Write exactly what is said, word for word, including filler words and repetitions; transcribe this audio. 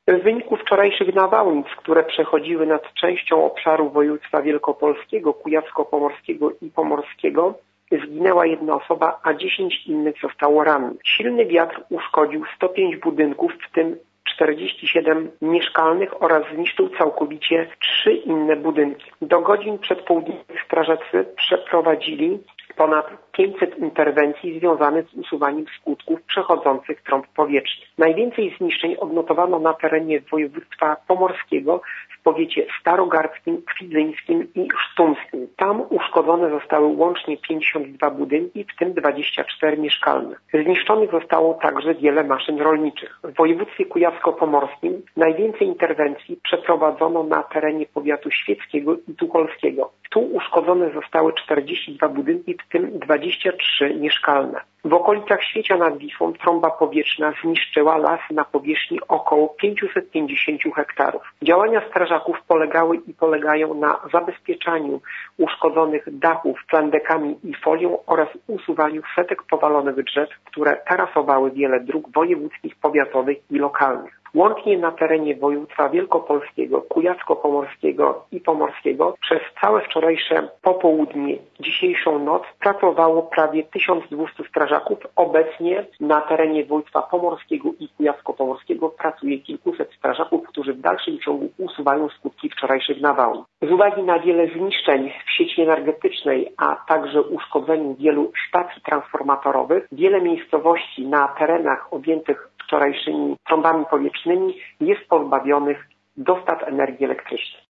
W wyniku wczorajszych nawałnic, które przechodziły nad częścią obszaru województwa wielkopolskiego, kujawsko-pomorskiego i pomorskiego, zginęła jedna osoba, a dziesięć innych zostało rannych. Silny wiatr uszkodził sto pięć budynków, w tym czterdzieści siedem mieszkalnych oraz zniszczył całkowicie trzy inne budynki. Do godzin przedpołudniowych strażacy przeprowadzili ponad pięćset interwencji związanych z usuwaniem skutków przechodzących trąb powietrznych. Najwięcej zniszczeń odnotowano na terenie województwa pomorskiego w powiecie starogardzkim, kwidzyńskim i sztumskim. Tam uszkodzone zostały łącznie pięćdziesiąt dwa budynki, w tym dwadzieścia cztery mieszkalne. Zniszczonych zostało także wiele maszyn rolniczych. W województwie kujawsko-pomorskim najwięcej interwencji przeprowadzono na terenie powiatu świeckiego i tucholskiego. Tu uszkodzone zostały czterdzieści dwa budynki, w tym dwadzieścia trzy mieszkalne. W okolicach Świecia nad Wisłą trąba powietrzna zniszczyła lasy na powierzchni około pięćset pięćdziesiąt hektarów. Działania strażaków polegały i polegają na zabezpieczaniu uszkodzonych dachów plandekami i folią oraz usuwaniu setek powalonych drzew, które tarasowały wiele dróg wojewódzkich, powiatowych i lokalnych. Łącznie na terenie województwa wielkopolskiego, kujawsko-pomorskiego i pomorskiego przez całe wczorajsze popołudnie, dzisiejszą noc pracowało prawie tysiąc dwieście strażaków. Obecnie na terenie województwa pomorskiego i kujawsko-pomorskiego pracuje kilkuset strażaków, którzy w dalszym ciągu usuwają skutki wczorajszych nawałnic. Z uwagi na wiele zniszczeń w sieci energetycznej, a także uszkodzeniu wielu stacji transformatorowych, wiele miejscowości na terenach objętych wczorajszymi trąbami powietrznymi jest pozbawionych dostaw energii elektrycznej.